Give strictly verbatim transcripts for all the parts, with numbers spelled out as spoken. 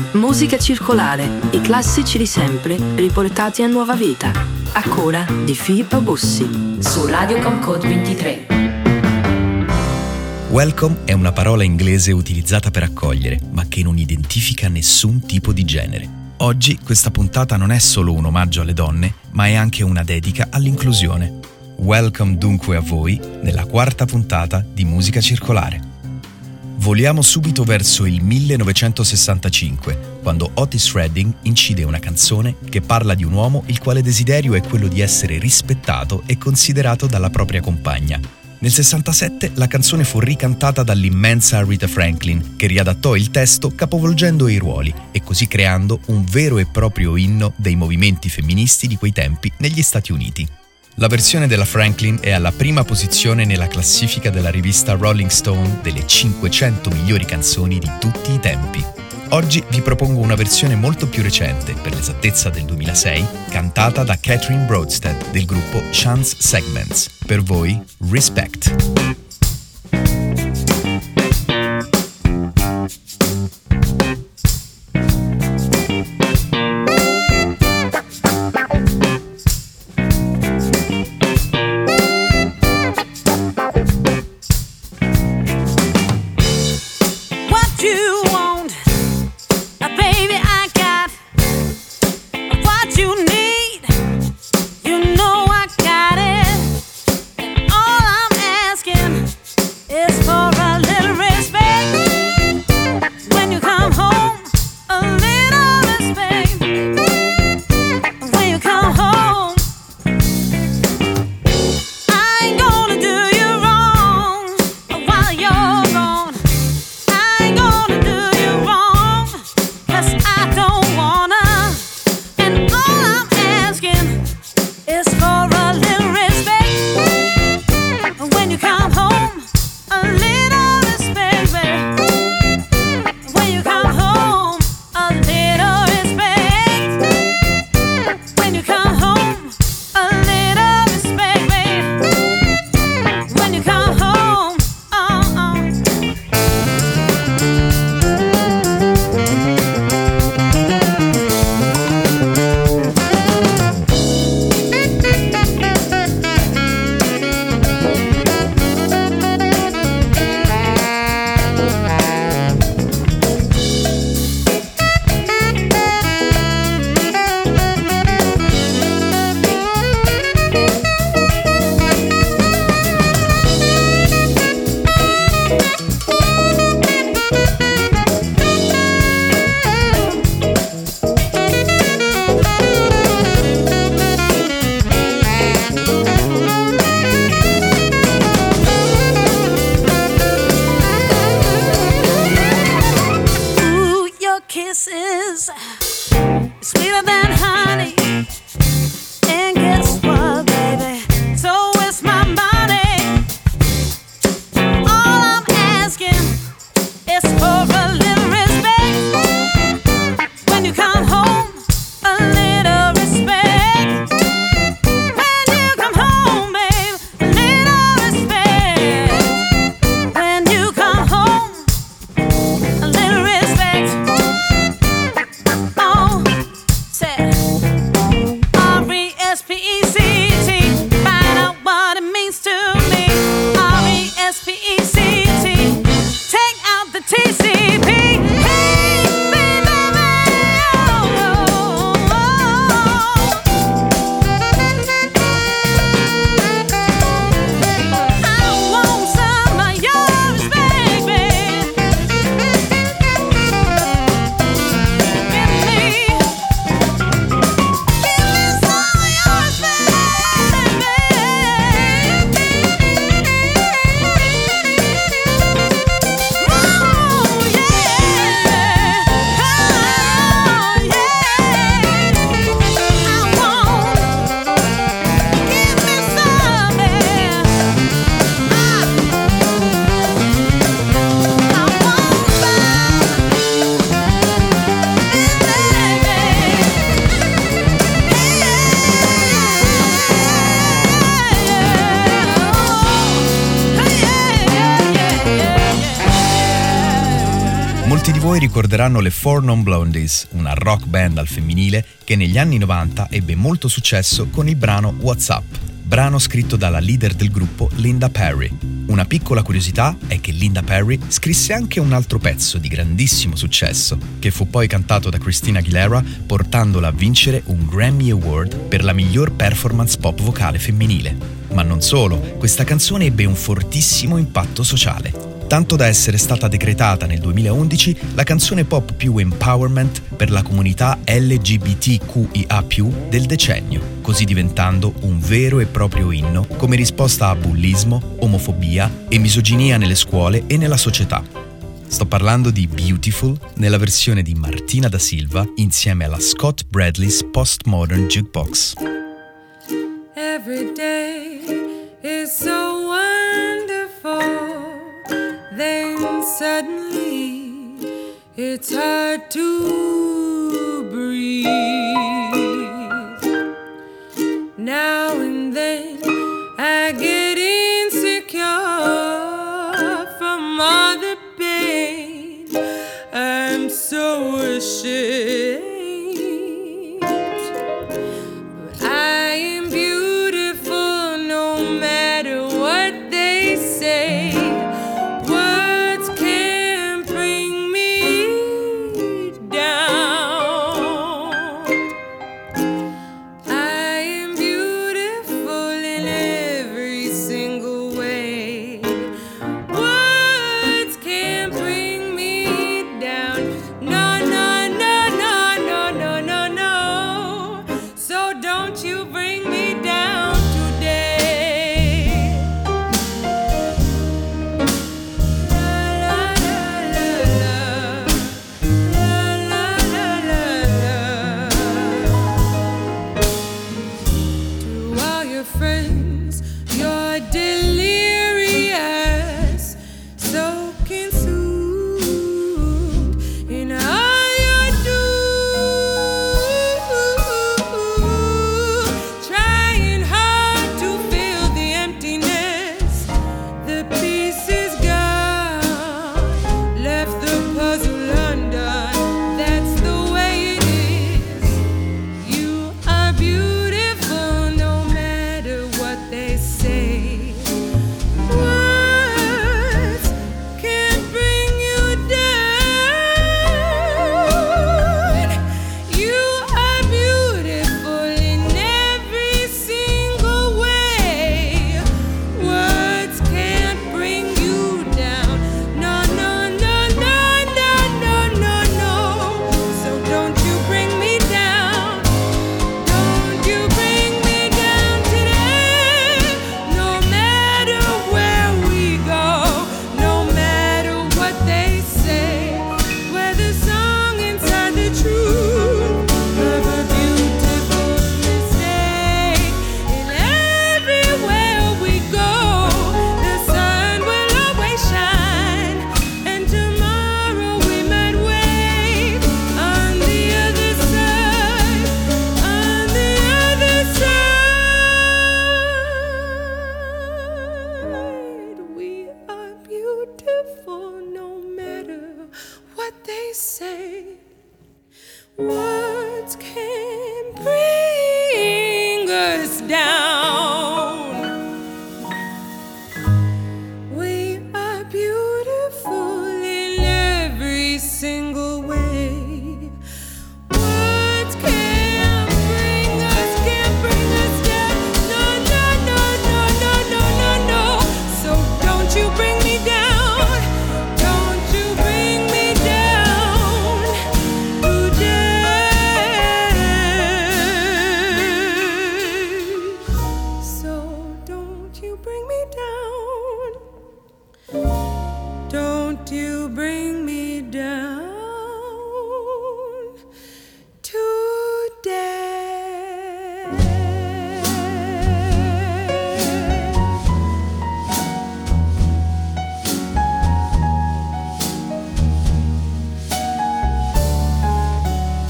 Musica circolare, i classici di sempre riportati a nuova vita. A cura di Filippo Bussi su Radio Concorde ventitré. Welcome è una parola inglese utilizzata per accogliere, ma che non identifica nessun tipo di genere. Oggi questa puntata non è solo un omaggio alle donne, ma è anche una dedica all'inclusione. Welcome dunque a voi nella quarta puntata di Musica Circolare. Voliamo subito verso il millenovecentosessantacinque, quando Otis Redding incide una canzone che parla di un uomo il quale desiderio è quello di essere rispettato e considerato dalla propria compagna. Nel sessantasette la canzone fu ricantata dall'immensa Aretha Franklin, che riadattò il testo capovolgendo i ruoli e così creando un vero e proprio inno dei movimenti femministi di quei tempi negli Stati Uniti. La versione della Franklin è alla prima posizione nella classifica della rivista Rolling Stone delle cinquecento migliori canzoni di tutti i tempi. Oggi vi propongo una versione molto più recente, per l'esattezza del duemilasei, cantata da Catherine Broadstead del gruppo Chance Segments. Per voi, Respect. Oh, yeah. Molti di voi ricorderanno le Four Non Blondies, una rock band al femminile che negli anni novanta ebbe molto successo con il brano What's Up, brano scritto dalla leader del gruppo Linda Perry. Una piccola curiosità è che Linda Perry scrisse anche un altro pezzo di grandissimo successo, che fu poi cantato da Christina Aguilera, portandola a vincere un Grammy Award per la miglior performance pop vocale femminile. Ma non solo, questa canzone ebbe un fortissimo impatto sociale, tanto da essere stata decretata nel duemilaundici la canzone pop più empowerment per la comunità L G B T Q I A più del decennio, così diventando un vero e proprio inno come risposta a bullismo, omofobia e misoginia nelle scuole e nella società. Sto parlando di Beautiful nella versione di Martina da Silva insieme alla Scott Bradley's Postmodern Jukebox. Every day is so wonderful. Then suddenly it's hard to breathe. Now and then I get insecure from all the pain. I'm so ashamed. But I am beautiful no matter what they say.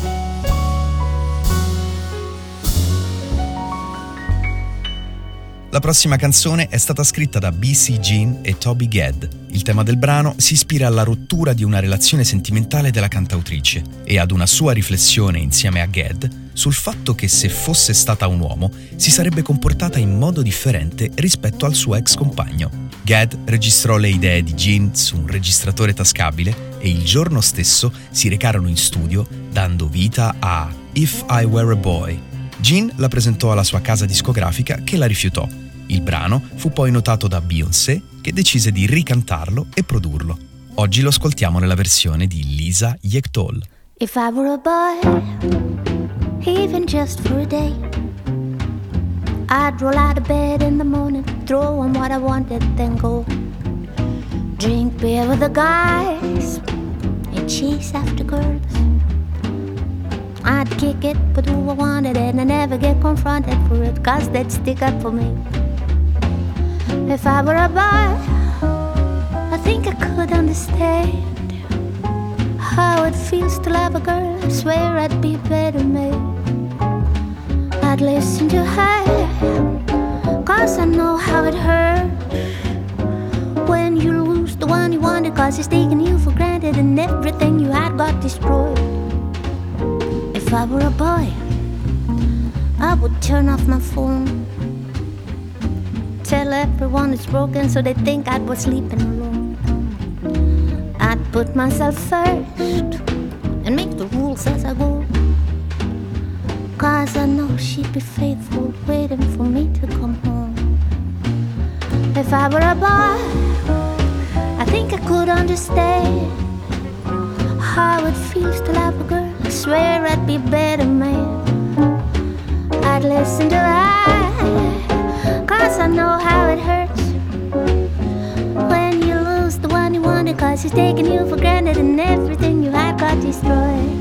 La La prossima canzone è stata scritta da B C Jean e Toby Gad. Il tema del brano si ispira alla rottura di una relazione sentimentale della cantautrice e ad una sua riflessione insieme a Gad sul fatto che se fosse stata un uomo si sarebbe comportata in modo differente rispetto al suo ex compagno. Gad registrò le idee di Jean su un registratore tascabile e il giorno stesso si recarono in studio dando vita a If I Were a Boy. Jean la presentò alla sua casa discografica che la rifiutò. Il brano fu poi notato da Beyoncé che decise di ricantarlo e produrlo. Oggi lo ascoltiamo nella versione di Lisa Yekdol. If I were a boy, even just for a day, I'd roll out of bed in the morning, throw on what I wanted, then go drink beer with the guys and chase after girls. I'd kick it with who I wanted and I never get confronted for it, cause they'd stick up for me. If I were a boy, I think I could understand how it feels to love a girl. I swear I'd be a better man. I'd listen to her, cause I know how it hurts when you lose the one you wanted, cause he's taking you for granted and everything you had got destroyed. If I were a boy, I would turn off my phone, tell everyone it's broken so they think I was sleeping alone. I'd put myself first and make the rules as I go, cause I know she'd be faithful, waiting for me to come home. If I were a boy, I think I could understand how it feels to love a girl. I swear I'd be a better man. I'd listen to her, cause I know how it hurts when you lose the one you wanted, cause he's taking you for granted and everything you had got destroyed.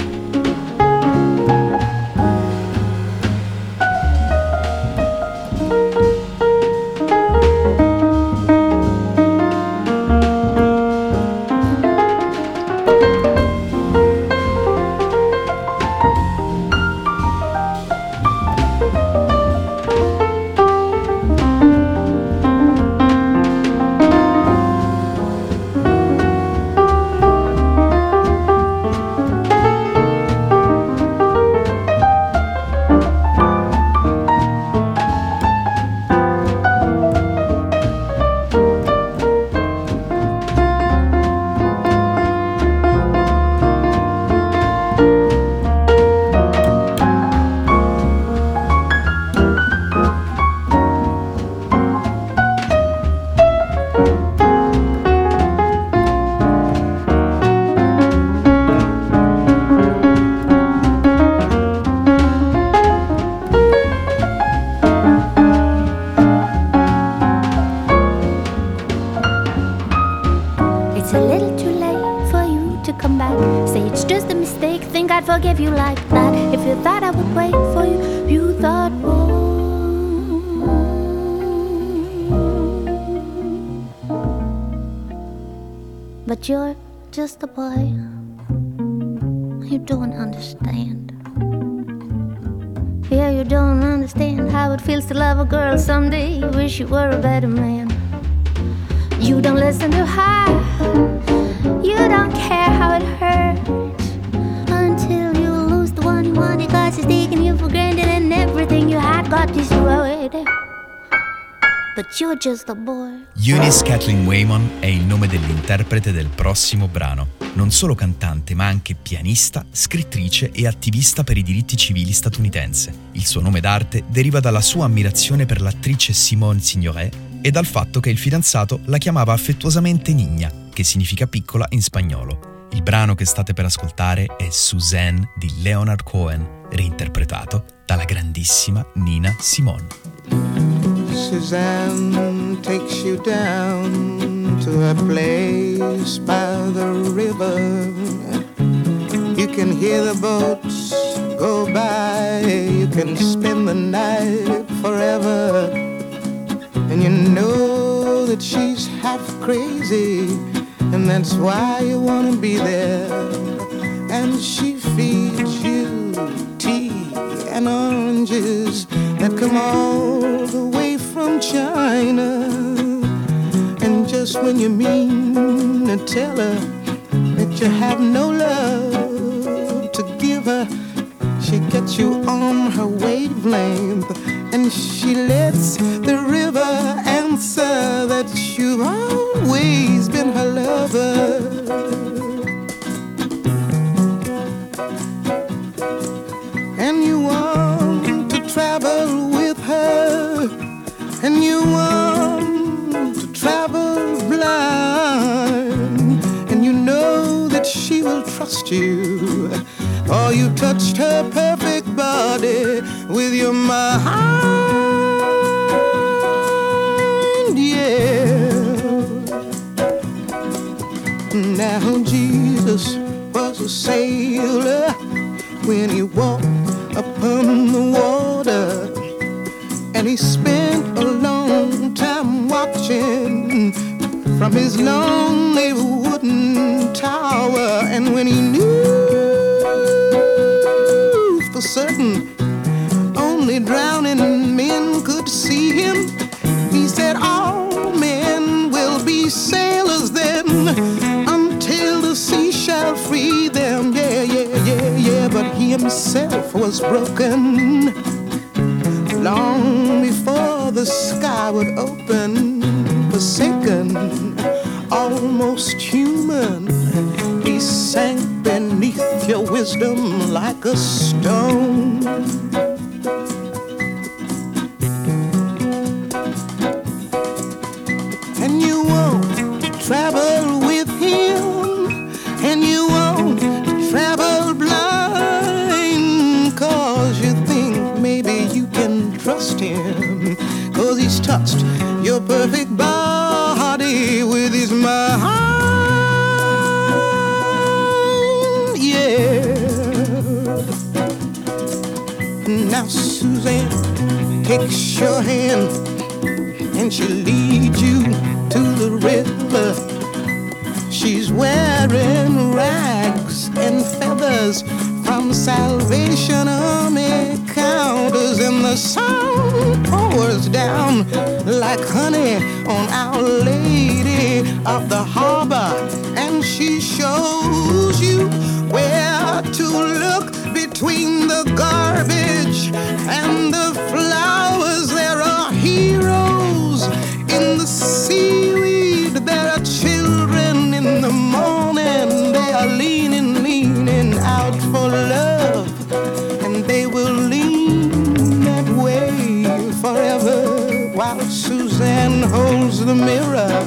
Forgive you like that. If you thought I would wait for you, you thought wrong. But you're just a boy. You don't understand. Yeah, you don't understand how it feels to love a girl someday. You wish you were a better man. You don't listen to her. You don't care how it hurts until you lose the one you wanted, cause he's taking you for granted and everything you had got destroyed. But you're just a boy. Eunice Kathleen Waymon è il nome dell'interprete del prossimo brano. Non solo cantante, ma anche pianista, scrittrice e attivista per i diritti civili statunitense. Il suo nome d'arte deriva dalla sua ammirazione per l'attrice Simone Signoret e dal fatto che il fidanzato la chiamava affettuosamente Nina, che significa piccola in spagnolo. Il brano che state per ascoltare è Suzanne di Leonard Cohen, reinterpretato dalla grandissima Nina Simone. Suzanne takes you down to a place by the river. You can hear the boats go by, you can spend the night forever. And you know that she's half crazy, and that's why you wanna be there. And she feeds you tea and oranges that come all the way from from China. And just when you mean to tell her that you have no love to give her, she gets you on her wavelength, and she lets the river answer that you've always been her lover. And you want to travel with her, and you want to travel blind, and you know that she will trust you, or you touched her perfect body with your mind, yeah. Now Jesus was a sailor when he walked upon the water, and he spent a long time watching from his lonely wooden tower. And when he knew for certain only drowning men could see him, he said all men will be sailors then, until the sea shall free them. Yeah, yeah, yeah, yeah. But he himself was broken long before the sky would open. Forsaken, almost human, he sank beneath your wisdom like a stone. And you won't travel with him, and you won't travel blind, 'cause you think maybe you can trust him, 'cause he's touched your perfect body with his mind, yeah. Now Suzanne takes your hand and she leads you to the river. She's wearing rags and feathers from Salvation Army counters, and the sun pours down like honey on Our Lady of the Harbor, and she shows you where to look between the garbage and the flowers. There are heroes in the seaweed, there are children in the morning, they are leaning, leaning out for love, and they will lean that way forever while Suzanne holds the mirror.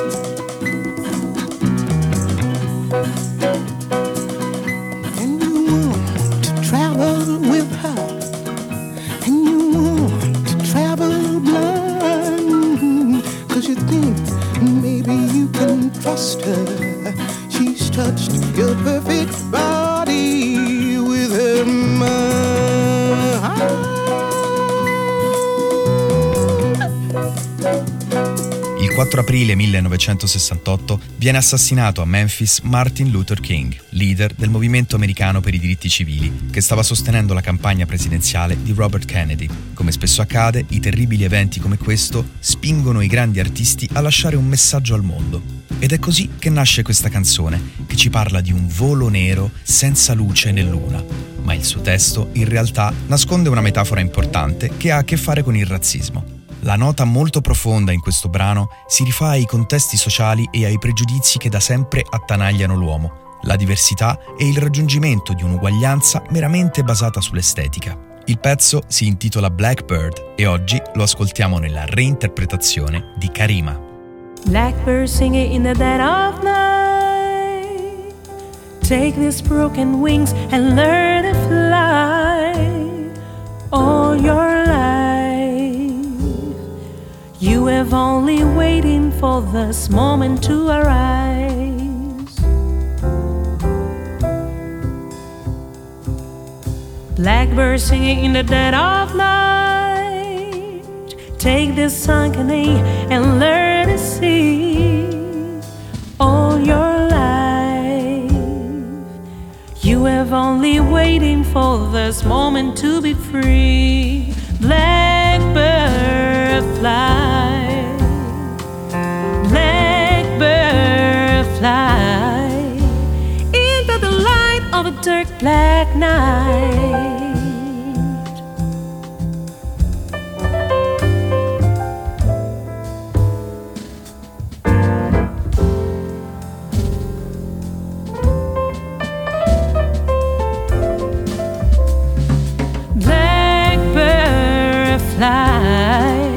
And you want to travel with her, and you want to travel blind, 'cause you think maybe you can trust her. She's touched your perfect body with her mind. Il quattro aprile millenovecentosessantotto viene assassinato a Memphis Martin Luther King, leader del movimento americano per i diritti civili, che stava sostenendo la campagna presidenziale di Robert Kennedy. Come spesso accade, i terribili eventi come questo spingono i grandi artisti a lasciare un messaggio al mondo. Ed è così che nasce questa canzone, che ci parla di un volo nero senza luce né luna. Ma il suo testo, in realtà, nasconde una metafora importante che ha a che fare con il razzismo. La nota molto profonda in questo brano si rifà ai contesti sociali e ai pregiudizi che da sempre attanagliano l'uomo, la diversità e il raggiungimento di un'uguaglianza meramente basata sull'estetica. Il pezzo si intitola Blackbird e oggi lo ascoltiamo nella reinterpretazione di Karima. Blackbird singing in the dead of night. Take these broken wings and learn to fly all your life. You have only waiting for this moment to arise. Blackbird singing in the dead of night. Take this sunken A and learn to see all your life. You have only waiting for this moment to be free. Blackbird fly, blackbird fly into the light of a dark black night. Blackbird fly,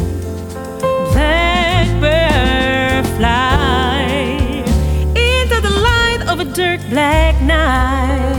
blackbird fly into the light of a dark black night.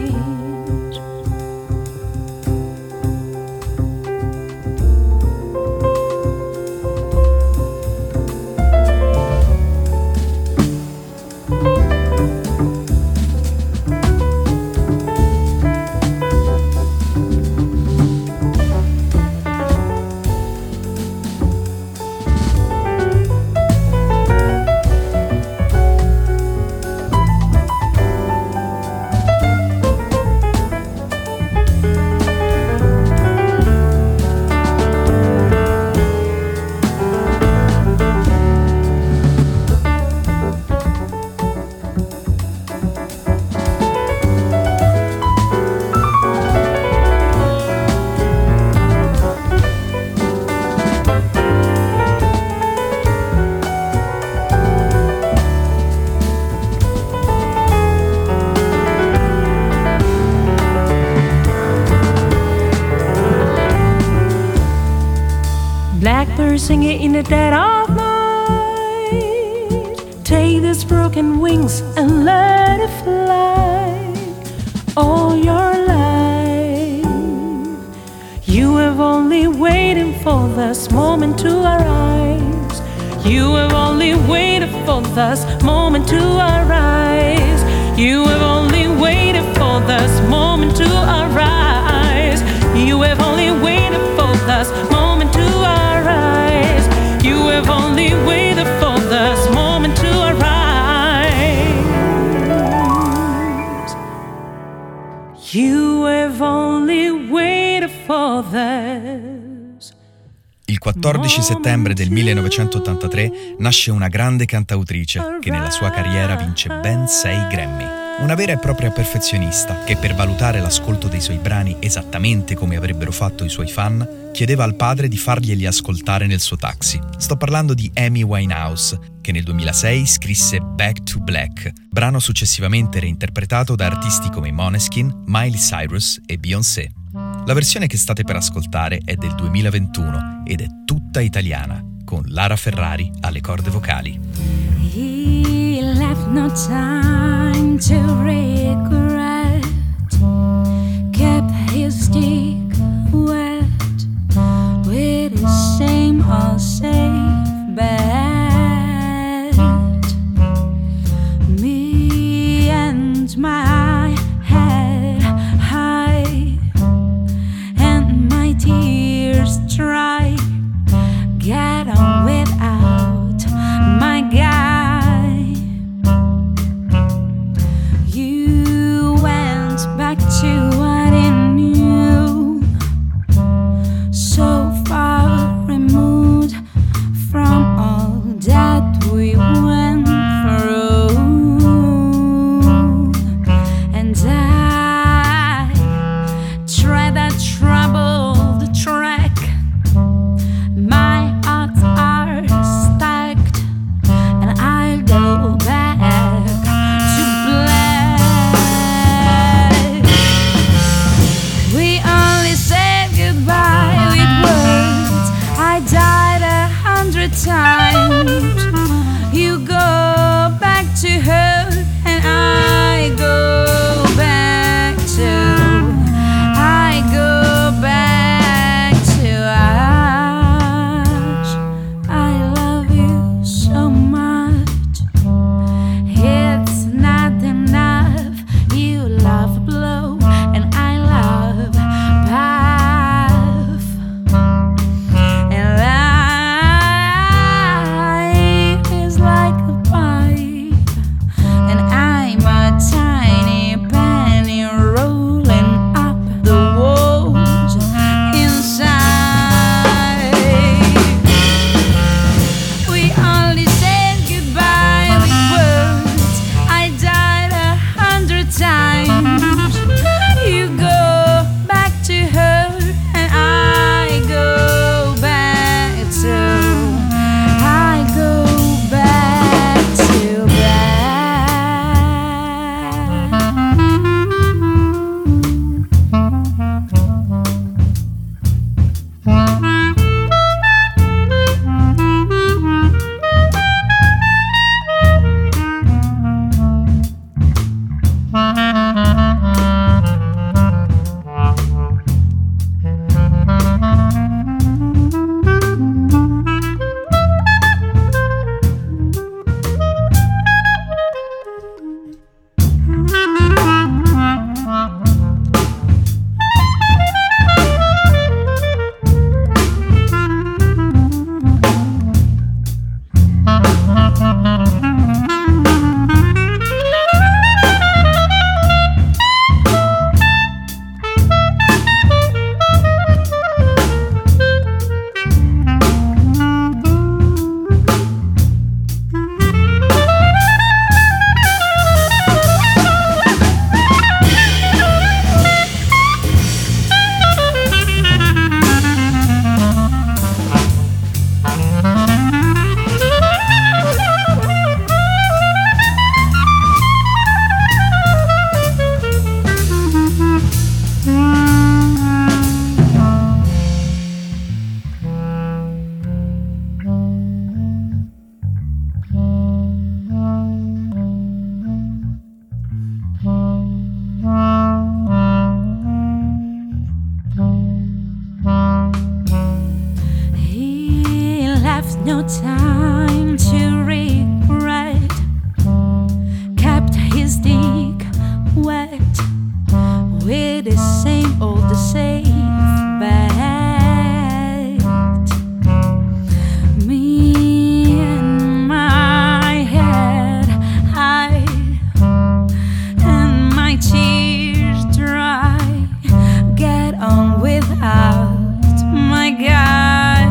Blackbird singing in the dead of night. Take these broken wings and let it fly all your life. You have only waited for this moment to arise. You have only waited for this moment to arise. You have only waited for this moment to arise. You have only waited for this moment to arise. You have only waited for this moment to arise. You have only waited for this. Il quattordici settembre del millenovecentottantatré nasce una grande cantautrice che nella sua carriera vince ben sei Grammy. Una vera e propria perfezionista che, per valutare l'ascolto dei suoi brani esattamente come avrebbero fatto i suoi fan, chiedeva al padre di farglieli ascoltare nel suo taxi. Sto parlando di Amy Winehouse, che nel duemilasei scrisse Back to Black, brano successivamente reinterpretato da artisti come Måneskin, Miley Cyrus e Beyoncé. La versione che state per ascoltare è del duemilaventuno ed è tutta italiana, con Lara Ferrari alle corde vocali. He left no time to regret, kept his stick wet with his same old safe bet. Me and my head high and my tears dry, get on without my guy. You with the same old, the safe bet. Me and my head high and my tears dry. Get on without my guy.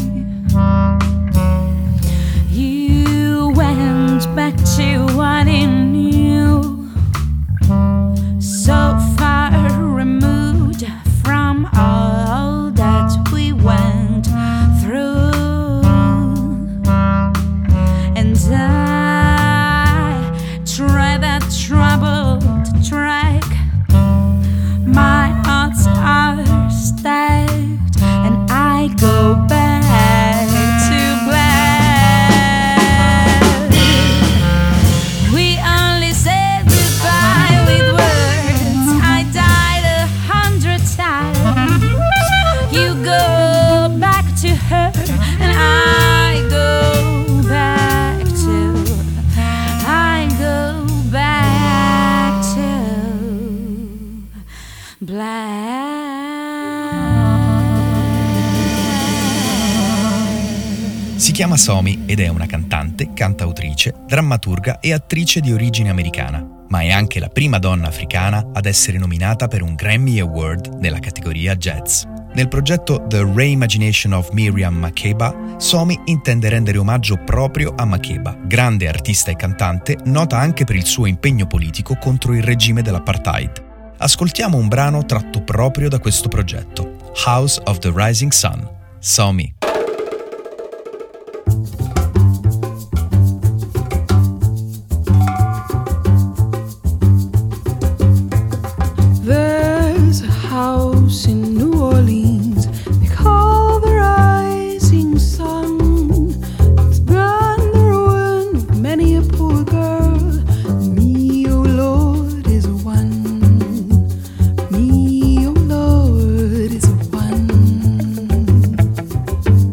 You went back to what he knew, so far removed from all that we went through. And I try that troubled track. My odds are stacked, and I go back to black. We only said goodbye with words. I died a hundred times. You go back to her, and I go back to, I go back to black. Si chiama Somi ed è una cantante, cantautrice, drammaturga e attrice di origine americana, ma è anche la prima donna africana ad essere nominata per un Grammy Award nella categoria jazz. Nel progetto The Reimagination of Miriam Makeba, Somi intende rendere omaggio proprio a Makeba, grande artista e cantante, nota anche per il suo impegno politico contro il regime dell'apartheid. Ascoltiamo un brano tratto proprio da questo progetto, House of the Rising Sun, Somi. There's a house in New Orleans they call the Rising Sun. It's been the ruin of many a poor girl. Me, oh Lord, is one. Me, oh Lord, is one.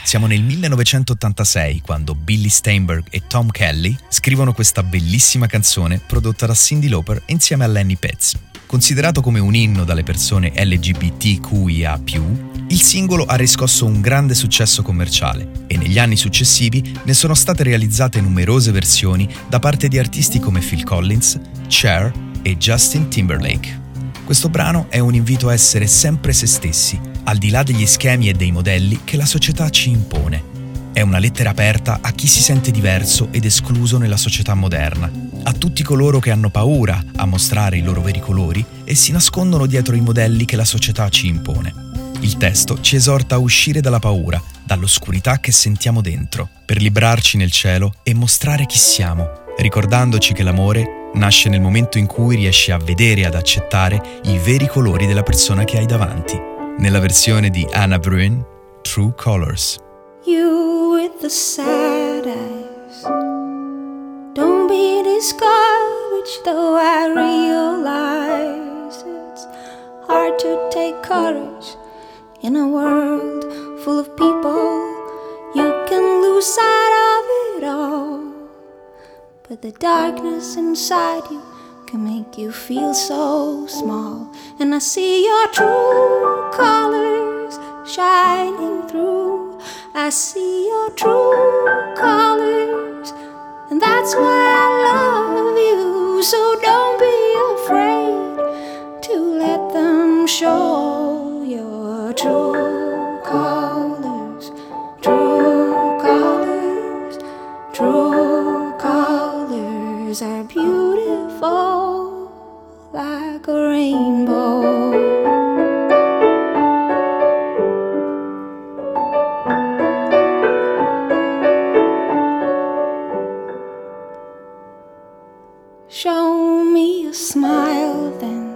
Siamo nel millenovecentottantasei quando Billy Steinberg e Tom Kelly scrivono questa bellissima canzone prodotta da Cyndi Lauper insieme a Lenny Pitts. Considerato come un inno dalle persone L G B T Q I A più, il singolo ha riscosso un grande successo commerciale e negli anni successivi ne sono state realizzate numerose versioni da parte di artisti come Phil Collins, Cher e Justin Timberlake. Questo brano è un invito a essere sempre se stessi, al di là degli schemi e dei modelli che la società ci impone. È una lettera aperta a chi si sente diverso ed escluso nella società moderna, a tutti coloro che hanno paura a mostrare i loro veri colori e si nascondono dietro i modelli che la società ci impone. Il testo ci esorta a uscire dalla paura, dall'oscurità che sentiamo dentro, per librarci nel cielo e mostrare chi siamo, ricordandoci che l'amore nasce nel momento in cui riesci a vedere e ad accettare i veri colori della persona che hai davanti. Nella versione di Anna Bruin, True Colors. You with the sad eyes, don't be discouraged, though I realize it's hard to take courage in a world full of people. You can lose sight of it all, but the darkness inside you can make you feel so small. And I see your true colors shining through. I see your true colors, and that's why I love you. So don't be afraid to let them show your true colors, true colors, true colors are beautiful like a rainbow. Show me a smile then.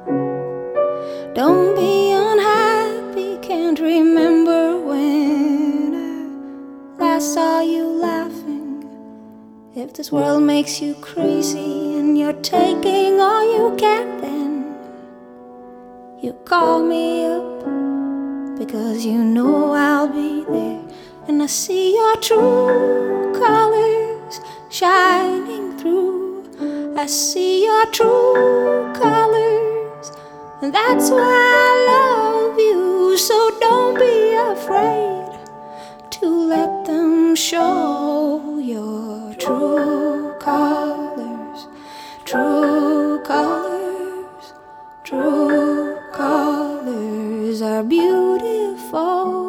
Don't be unhappy, can't remember when I last saw you laughing. If this world makes you crazy and you're taking all you can, then you call me up, because you know I'll be there. And I see your true colors shining through. I see your true colors, and that's why I love you. So don't be afraid to let them show your true colors, true colors, true colors are beautiful.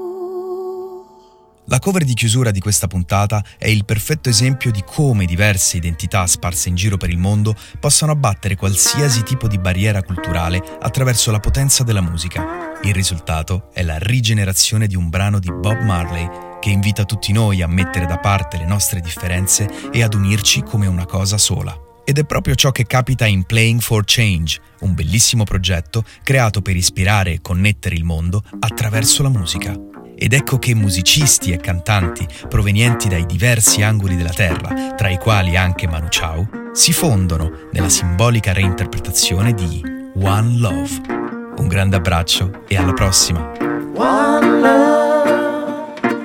La cover di chiusura di questa puntata è il perfetto esempio di come diverse identità sparse in giro per il mondo possano abbattere qualsiasi tipo di barriera culturale attraverso la potenza della musica. Il risultato è la rigenerazione di un brano di Bob Marley che invita tutti noi a mettere da parte le nostre differenze e ad unirci come una cosa sola. Ed è proprio ciò che capita in Playing for Change, un bellissimo progetto creato per ispirare e connettere il mondo attraverso la musica. Ed ecco che musicisti e cantanti provenienti dai diversi angoli della terra, tra i quali anche Manu Chao, si fondono nella simbolica reinterpretazione di One Love. Un grande abbraccio e alla prossima! One love,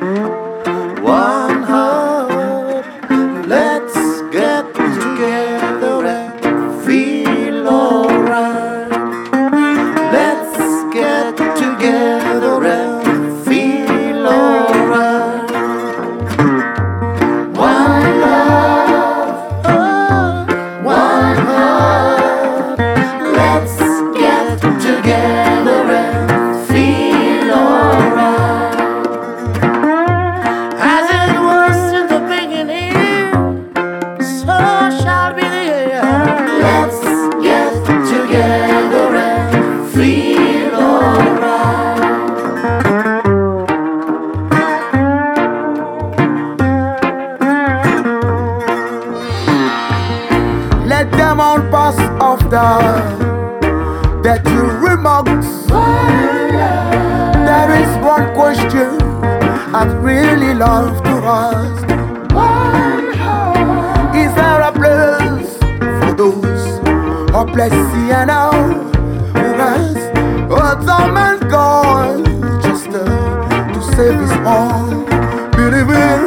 one heart, let's get together and feel alright. Let's get together and feel alright. One love, oh, one heart, let's get together and feel alright. As it was in the beginning, so shall be the end. Let's get together and feel alright. Let them all pass off the dirty remarks. There is one question I'd really love to ask. Is there a place for those hopeless sienna who has a time and gone just uh, to save us all. Billy Will.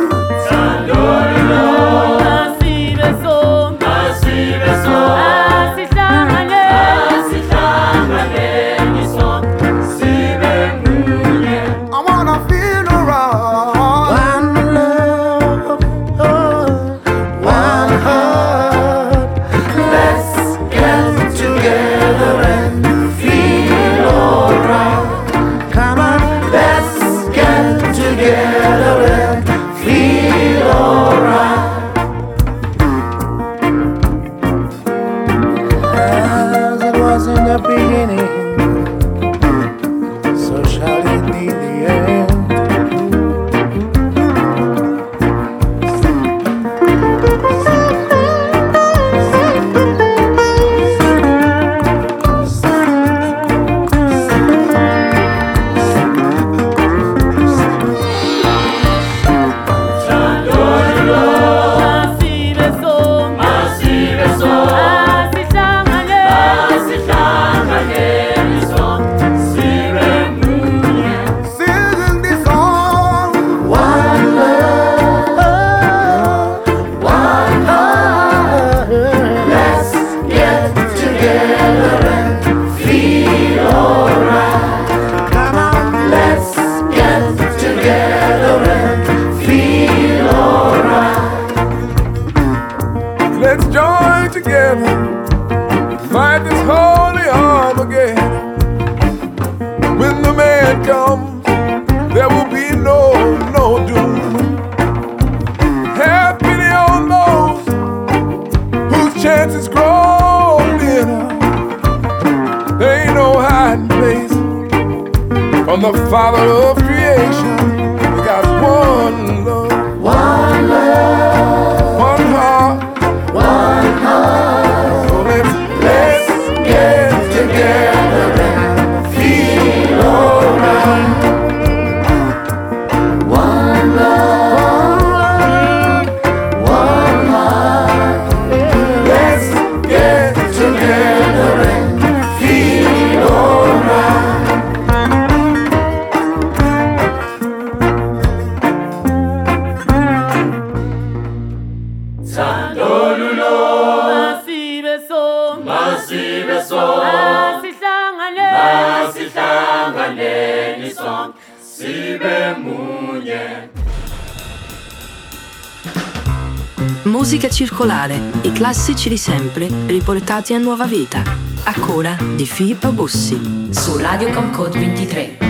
The Father of creation, we got one love, one love, one heart, one heart. So let's let's get together and feel alright. One love, one heart. Let's get together and feel alright. Musica circolare, i classici di sempre riportati a nuova vita. A cura di Filippo Bussi su Radio Concorde ventitré.